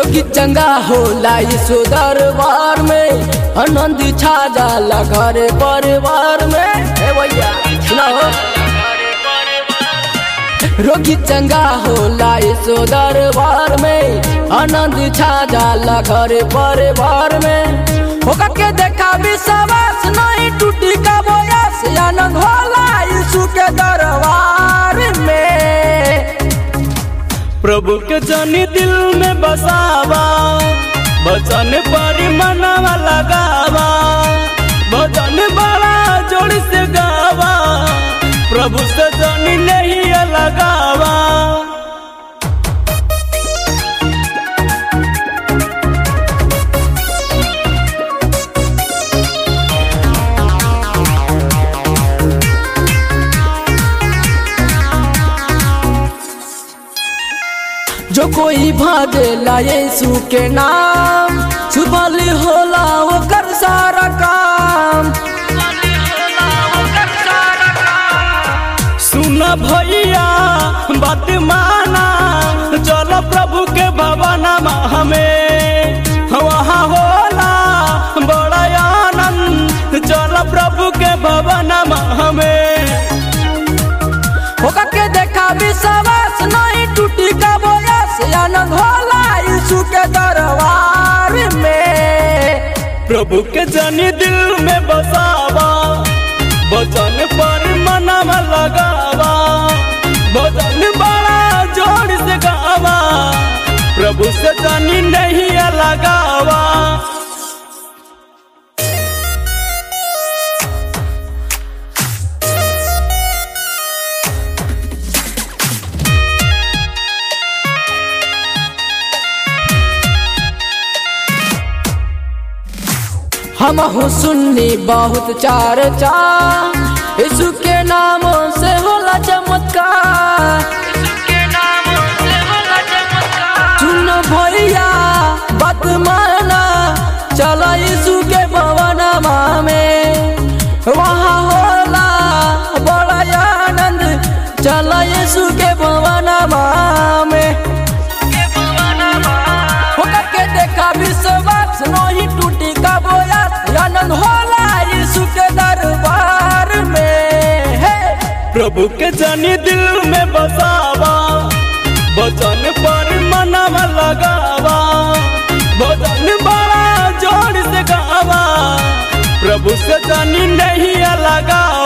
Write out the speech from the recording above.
रोगी चंगा होला यीशु दरबार में, आनंद छा जाला घर परिवार में। हे भैया सुनाओ, रोगी चंगा होला यीशु दरबार में, आनंद छा जाला घर परिवार में। होगा के देखा विश्वास नहीं टूटी का बोयास, आनंद होला यीशु के दरबार में। प्रभु के जानी दिल में बसावा, भजन पर मनवा लगावा, भजन बड़ा जोड़ से गावा, प्रभु से जानी नहीं लगावा। जो कोई भागेला यीशु के नाम, सुफल होला ओकर सारा काम। सुना भैया बात माना, चलो प्रभु के भवन हमें, वहाँ होला बड़ा आनंद, चलो प्रभु के भवन हमें। होगा के देखा विश्वास नहीं टूटी का बोयास, आनंद होला यीशु के दरबार में। प्रभु के जानी दिल में बसावा, भजन पर मनवा लगावा, भजन बड़ा जोड़ से गावा, प्रभु से जानी नहीं लगावा। हम सुन्नी बहुत चर्चा, यीशु के नाम से होला चमत्कार। सुन भैया बात माना, चला यीशु के भवन में, वहाँ होला बड़ा आनंद, चला यीशु के भवन में। होगा के देखा विश्वास नहीं टूटी का बोया, आनंद होला यीशु के दरबार में। प्रभु के जानी दिल में बसावा, भजन पर मनवा लगावा, भजन बड़ा जोड़ से गावा, प्रभु से जानी नहीं लगावा।